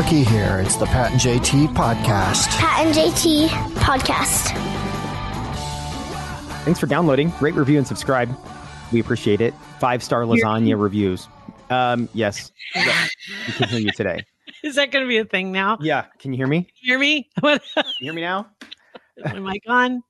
Jackie here. It's the Pat and JT podcast. Pat and JT podcast. Thanks for downloading. Rate, review, and subscribe. We appreciate it. 5-star lasagna reviews. Yes. We can hear you today. Is that going to be a thing now? Yeah. Can you hear me? Can you hear me? Can you hear me now? Is my mic on?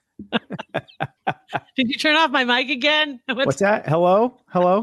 Did you turn off my mic again? What's that? Hello?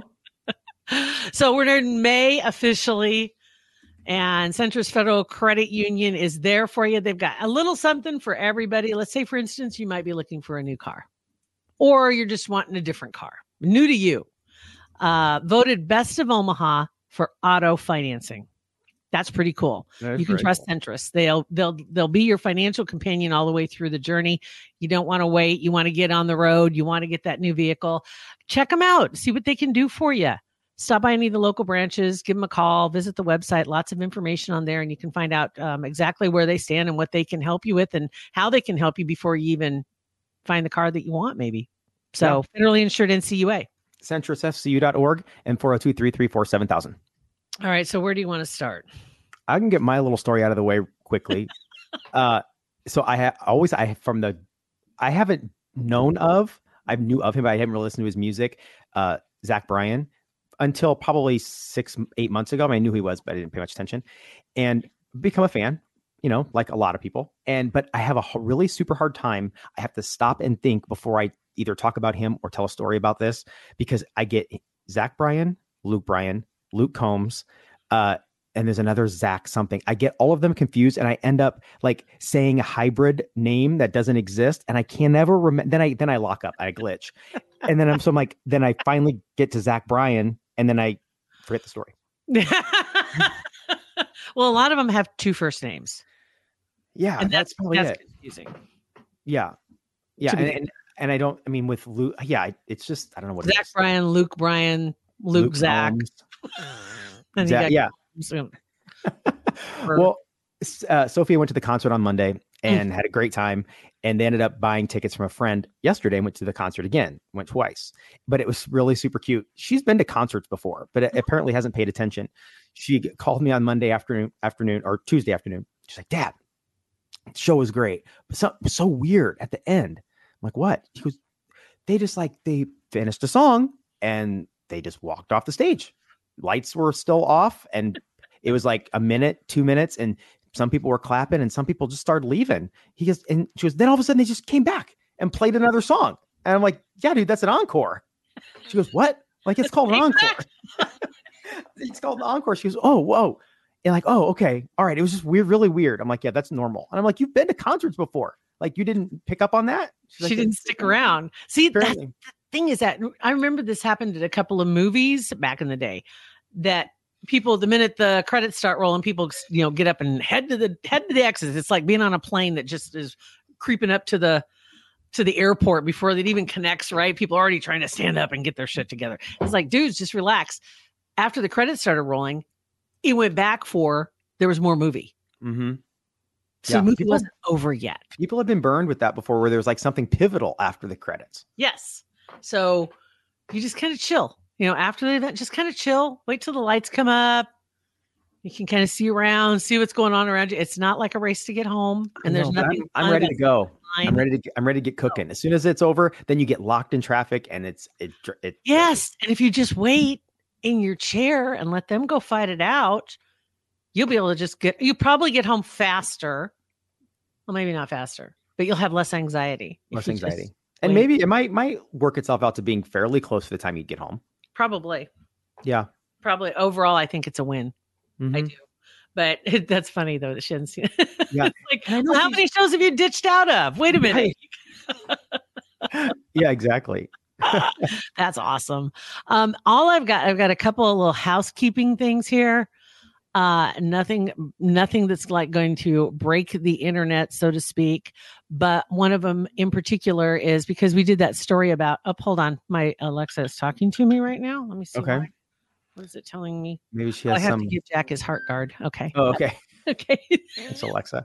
So we're in May officially, and Centris Federal Credit Union is there for you. They've got a little something for everybody. Let's say, for instance, you might be looking for a new car, or you're just wanting a different car, new to you. Voted Best of Omaha for auto financing. That's pretty cool. You can trust Centris. They'll be your financial companion all the way through the journey. You don't want to wait. You want to get on the road. You want to get that new vehicle. Check them out. See what they can do for you. Stop by any of the local branches, give them a call, visit the website. Lots of information on there, and you can find out exactly where they stand and what they can help you with and how they can help you before you even find the car that you want, maybe. So federally insured NCUA. CentrisFCU.org and 402-334-7000. All right. So where do you want to start? I can get my little story out of the way quickly. So I haven't known of, I knew of him, but I haven't really listened to his music. Zach Bryan. Until probably 6-8 months ago. I knew who he was, but I didn't pay much attention and become a fan, like a lot of people. But I have a really super hard time. I have to stop and think before I either talk about him or tell a story about this, because I get Zach Bryan, Luke Combs, and there's another Zach something. I get all of them confused, and I end up like saying a hybrid name that doesn't exist, and I can never remember. Then I lock up, I glitch, and then then I finally get to Zach Bryan. And then I forget the story. Well, a lot of them have two first names. Yeah, and that's probably it. Confusing. Yeah. And I don't. I mean, with Luke, it's just I don't know what Zach Bryan, Luke Bryan, Luke Zach. Zach, yeah. Well, Sophia went to the concert on Monday and had a great time, and they ended up buying tickets from a friend yesterday and went to the concert again, went twice, but it was really super cute. She's been to concerts before, but apparently hasn't paid attention. She called me on Monday afternoon or Tuesday afternoon. She's like, Dad, the show was great, but so weird at the end. I'm like, what? She goes, they finished a song and they just walked off the stage. Lights were still off, and it was like a minute, 2 minutes, and some people were clapping and some people just started leaving. And she goes, then all of a sudden they just came back and played another song. And I'm like, yeah, dude, that's an encore. She goes, what? Like, it's called an encore. It's called an encore. She goes, oh, whoa. And like, oh, okay. All right. It was just weird, really weird. I'm like, yeah, that's normal. And I'm like, you've been to concerts before. Like, you didn't pick up on that? She didn't stick around. See, the thing is that I remember this happened at a couple of movies back in the day that people, the minute the credits start rolling, people, get up and head to the exits. It's like being on a plane that just is creeping up to the airport before it even connects, right? People are already trying to stand up and get their shit together. It's like, dudes, just relax. After the credits started rolling, it went back there was more movie. Mm-hmm. So the movie wasn't over yet. People have been burned with that before, where there's like something pivotal after the credits. Yes. So you just kind of chill. After the event, just kind of chill. Wait till the lights come up. You can kind of see around, see what's going on around you. It's not like a race to get home, and there's nothing. I'm ready to go. I'm ready to get cooking. As soon as it's over, then you get locked in traffic, and it. Yes, and if you just wait in your chair and let them go fight it out, you'll be able to you probably get home faster. Well, maybe not faster, but you'll have less anxiety. And maybe it might work itself out to being fairly close to the time you get home. Probably. Yeah. Probably. Overall, I think it's a win. Mm-hmm. I do. But that's funny, though, that she hasn't seen it. Yeah. Like, how many shows have you ditched out of? Wait a minute. Right. Yeah, exactly. That's awesome. I've got a couple of little housekeeping things here. Nothing that's like going to break the internet, so to speak. But one of them in particular is because we did that story about, hold on. My Alexa is talking to me right now. Let me see. Okay. What is it telling me? Maybe she has I have to give Jack his heart guard. Okay. Oh, okay. Okay. It's Alexa.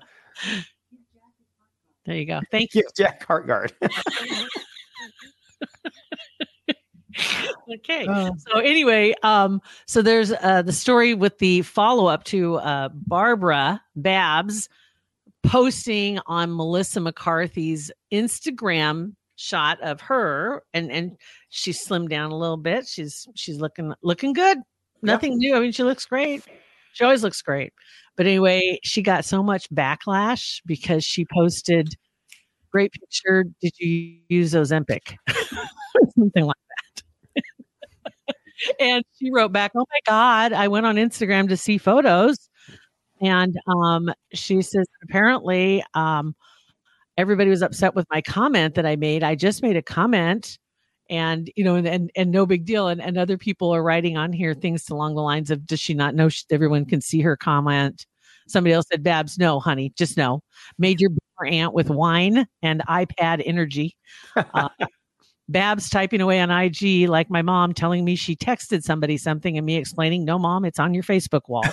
There you go. Thank you. Give Jack heart guard. Okay. So anyway, so there's the story with the follow-up to Barbara Babs posting on Melissa McCarthy's Instagram shot of her, and she slimmed down a little bit. She's looking good. Nothing new. I mean, she looks great. She always looks great. But anyway, she got so much backlash because she posted, "Great picture. Did you use Ozempic?" Something like that. And she wrote back, "Oh my God, I went on Instagram to see photos." And she says, apparently, everybody was upset with my comment that I made. I just made a comment, and no big deal. And other people are writing on here things along the lines of, does she not know everyone can see her comment? Somebody else said, "Babs, no, honey, just no. Made your aunt with wine and iPad energy." Babs typing away on IG like my mom telling me she texted somebody something and me explaining, "No, Mom, it's on your Facebook wall."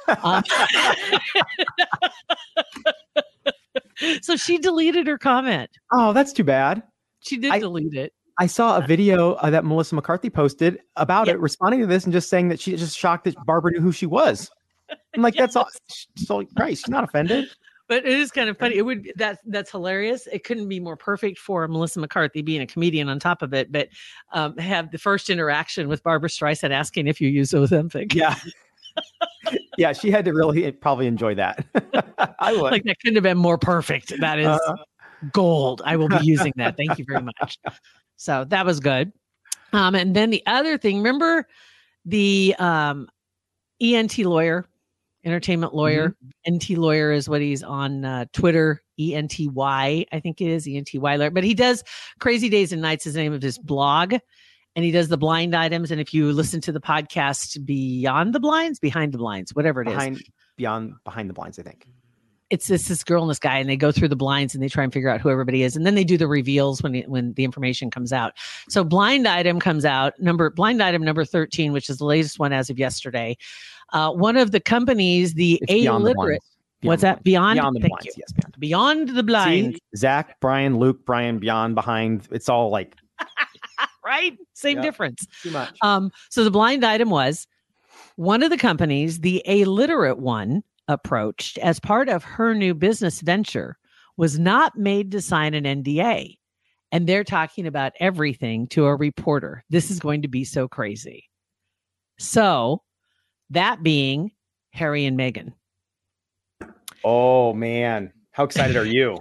So she deleted her comment. Oh, that's too bad. She did delete it. I saw a video that Melissa McCarthy posted about it, responding to this and just saying that she's just shocked that Barbara knew who she was. I'm like, that's all. So, right, she's not offended. But it is kind of funny. That's hilarious. It couldn't be more perfect for Melissa McCarthy being a comedian on top of it, but have the first interaction with Barbara Streisand asking if you use Ozempic. Yeah. Yeah, she had to really probably enjoy that. I would. Like, that couldn't have been more perfect. That is gold. I will be using that. Thank you very much. So that was good. And then the other thing, remember the ENT lawyer, entertainment lawyer. Mm-hmm. NT lawyer is what he's on Twitter. ENTY, I think it is ENTY lawyer. But he does Crazy Days and Nights is the name of his blog. And he does the blind items. And if you listen to the podcast Behind the Blinds, whatever it is. Behind the Blinds, I think. It's this girl and this guy, and they go through the blinds and they try and figure out who everybody is. And then they do the reveals when the information comes out. So blind item comes out, blind item number 13, which is the latest one as of yesterday. One of the companies, the A-literate. What's that? Beyond the Blinds. Yes, Beyond the Blinds. See, Zach, Brian, Luke, Brian, Beyond, Behind. It's all like. Right? Same difference. Too much. So the blind item was one of the companies, the A-literate one, approached as part of her new business venture, was not made to sign an NDA. And they're talking about everything to a reporter. This is going to be so crazy. So that being Harry and Meghan. Oh, man. How excited are you?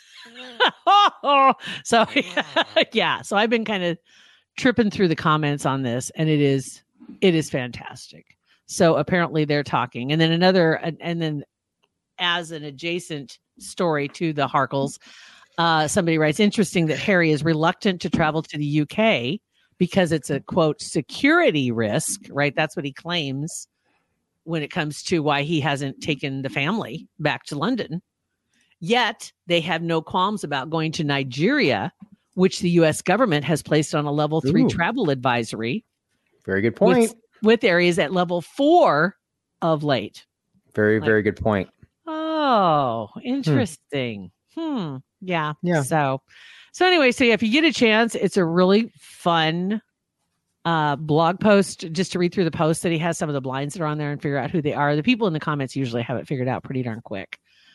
So, yeah. So I've been kind of tripping through the comments on this, and it is fantastic. So apparently they're talking. And then as an adjacent story to the Harkles, somebody writes, interesting that Harry is reluctant to travel to the UK because it's a, quote, security risk, right? That's what he claims when it comes to why he hasn't taken the family back to London. Yet they have no qualms about going to Nigeria, which the U.S. government has placed on a level 3 travel advisory. Very good point. With areas at level 4 of late. Very good point. Oh, interesting. Yeah. So anyway, if you get a chance, it's a really fun blog post just to read through the post that he has some of the blinds that are on there and figure out who they are. The people in the comments usually have it figured out pretty darn quick.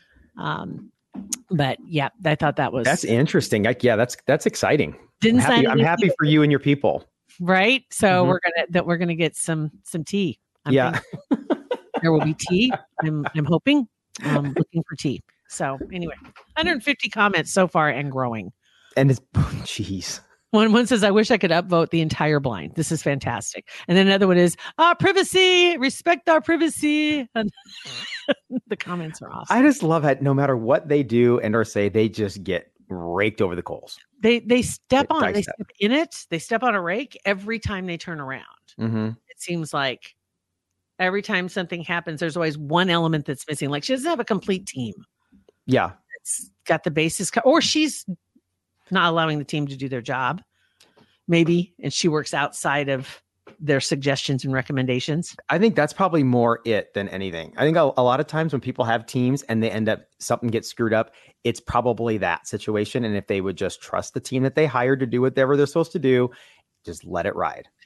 But yeah, I thought that's interesting. That's exciting. I'm happy for you and your people. Right. So we're gonna get some tea. There will be tea. I'm hoping. Looking for tea. So anyway, 150 comments so far and growing. And it's jeez. One says, I wish I could upvote the entire blind. This is fantastic. And then another one is, privacy, respect our privacy. And the comments are awesome. I just love that no matter what they do and or say, they just get raked over the coals. They step on it. They step on a rake every time they turn around. Mm-hmm. It seems like every time something happens, there's always one element that's missing. Like she doesn't have a complete team. Yeah. It's got the basis, or she's not allowing the team to do their job, maybe. And she works outside of their suggestions and recommendations. I think that's probably more it than anything. I think a lot of times when people have teams and they end up, something gets screwed up, it's probably that situation. And if they would just trust the team that they hired to do whatever they're supposed to do, just let it ride.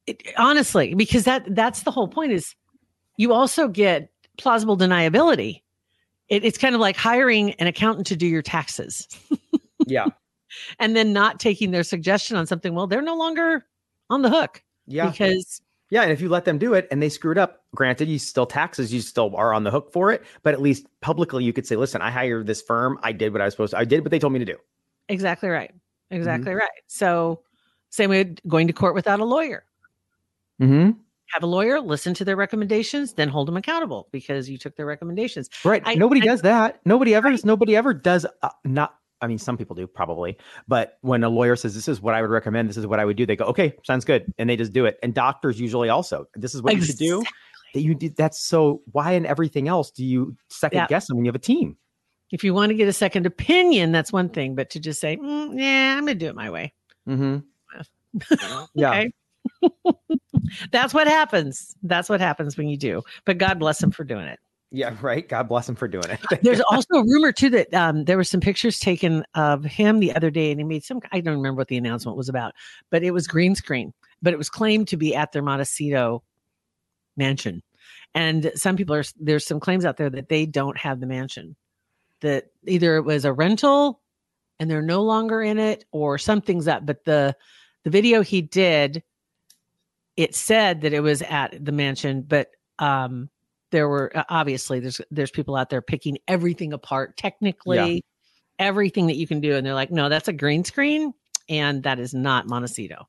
Honestly, because that's the whole point is you also get plausible deniability. It's kind of like hiring an accountant to do your taxes. Yeah. And then not taking their suggestion on something. Well, they're no longer on the hook. Yeah. Because yeah. And if you let them do it and they screwed up, granted, you still taxes, you still are on the hook for it. But at least publicly you could say, listen, I hired this firm. I did what I was supposed to. I did what they told me to do. Exactly right. Exactly right. So same way going to court without a lawyer. Mm-hmm. Have a lawyer, listen to their recommendations, then hold them accountable because you took their recommendations. Right. Nobody does that. Nobody ever does not. I mean, some people do probably, but when a lawyer says, this is what I would recommend, this is what I would do, they go, okay, sounds good. And they just do it. And doctors usually also, this is what you should do. That you did. That's so why in everything else do you second guess them when you have a team? If you want to get a second opinion, that's one thing, but to just say, yeah, I'm going to do it my way. Mm-hmm. Yeah. That's what happens. That's what happens when you do, but God bless him for doing it. Yeah, right. God bless him for doing it. There's also a rumor too that there were some pictures taken of him the other day, and he made I don't remember what the announcement was about, but it was green screen. But it was claimed to be at their Montecito mansion, and some people there's some claims out there that they don't have the mansion, that either it was a rental and they're no longer in it, or something's up. But the video he did, it said that it was at the mansion, but there were obviously there's people out there picking everything apart, technically everything that you can do. And they're like, no, that's a green screen. And that is not Montecito.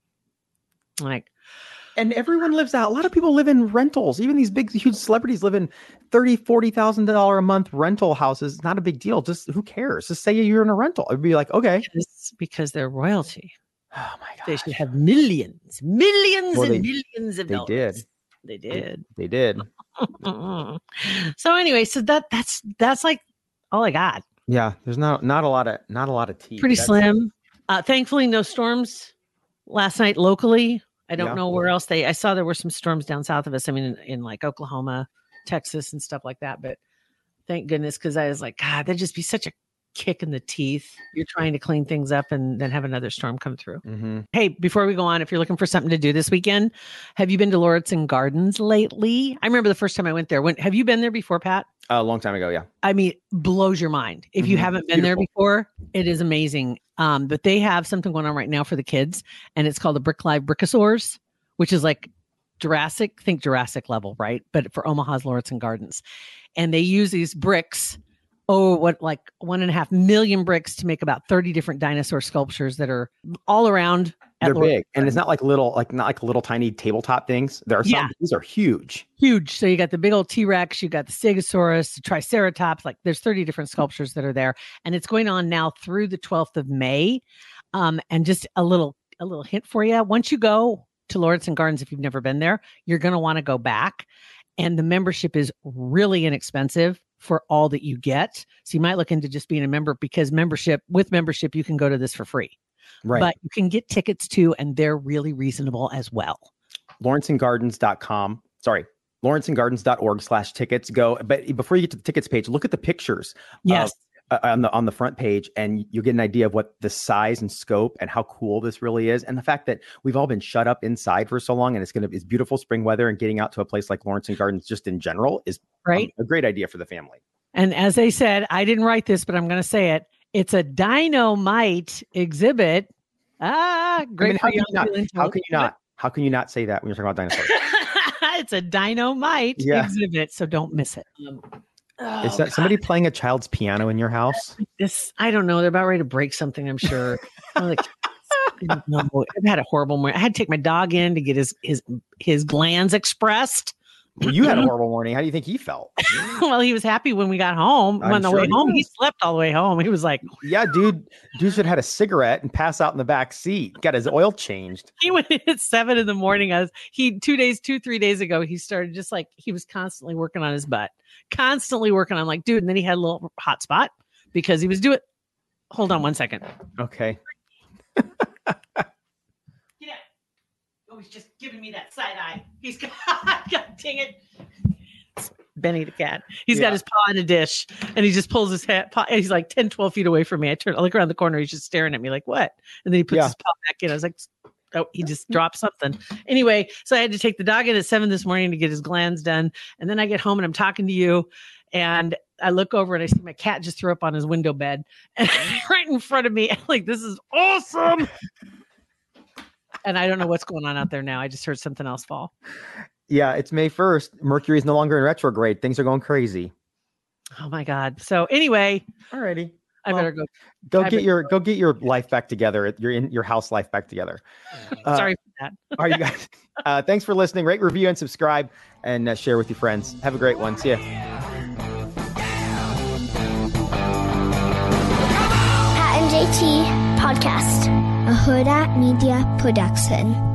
And everyone lives out. A lot of people live in rentals. Even these big, huge celebrities live in $30,000-$40,000 a month rental houses. It's not a big deal. Just who cares? Just say you're in a rental. It'd be like, okay. It's because they're royalty. Oh my God. They should have millions and millions of dollars. They did. So anyway, so that's like all I got. Yeah, there's not a lot of tea. Pretty slim. Thankfully, no storms last night locally. I don't know where else I saw there were some storms down south of us. I mean, in like Oklahoma, Texas, and stuff like that. But thank goodness, because I was like, God, that'd just be such a kick in the teeth. You're trying to clean things up and then have another storm come through. Mm-hmm. Hey, before we go on, if you're looking for something to do this weekend, have you been to Lauritsen Gardens lately? I remember the first time I went there. Have you been there before, Pat? A long time ago, yeah. I mean, blows your mind. If you haven't been there before, it is amazing. But they have something going on right now for the kids, and it's called the Brick Live Brickosaurs, which is like Jurassic level, right? But for Omaha's Lauritsen Gardens. And they use these bricks, like 1.5 million bricks to make about 30 different dinosaur sculptures that are all around. They're big, and it's not like little tiny tabletop things. There are some. These are huge. So you got the big old T-Rex, you got the Stegosaurus, the Triceratops. Like there's 30 different sculptures that are there, and it's going on now through the 12th of May. And just a little hint for you: once you go to Lauritsen Gardens, if you've never been there, you're going to want to go back. And the membership is really inexpensive for all that you get. So you might look into just being a member, because with membership, you can go to this for free. Right. But you can get tickets too, and they're really reasonable as well. LauritsenGardens.com. Sorry. LauritsenGardens.org/tickets. Go. But before you get to the tickets page, look at the pictures. Yes. On the front page, and you'll get an idea of what the size and scope and how cool this really is, and the fact that we've all been shut up inside for so long, and it's beautiful spring weather, and getting out to a place like Lauritsen Gardens just in general is a great idea for the family. And as they said, I didn't write this, but I'm going to say it. It's a dynamite exhibit. Great. I mean, how can you not say that when you're talking about dinosaurs? It's a dynamite exhibit, so don't miss it. Is that somebody playing a child's piano in your house? I don't know. They're about ready to break something, I'm sure. I've had a horrible morning. I had to take my dog in to get his glands expressed. Well, you had a horrible morning. How do you think he felt? Well, he was happy when we got home. On the way home, he slept all the way home. He was like, yeah, dude should have had a cigarette and pass out in the back seat. Got his oil changed. He went in at 7 a.m. 3 days ago, he started just like, he was constantly working on his butt, constantly working on like, dude. And then he had a little hot spot because he was doing, hold on one second. Okay. He's just giving me that side eye. He's got, God dang it. It's Benny the cat. He's got his paw in a dish, and he just pulls his paw. He's like 10, 12 feet away from me. I look around the corner. He's just staring at me like, what? And then he puts his paw back in. I was like, Oh, he just dropped something. Anyway, so I had to take the dog in at 7 this morning to get his glands done. And then I get home and I'm talking to you. And I look over and I see my cat just threw up on his window bed and right in front of me. I'm like, this is awesome. And I don't know what's going on out there now. I just heard something else fall. Yeah, it's May 1st. Mercury is no longer in retrograde. Things are going crazy. Oh my God. So anyway, alrighty. I better go. Go get your life back together. Your house life back together. Sorry for that. All right, you guys. Thanks for listening. Rate, review, and subscribe, and share with your friends. Have a great one. See ya. Pat and JT Podcast, a Huda Media Production.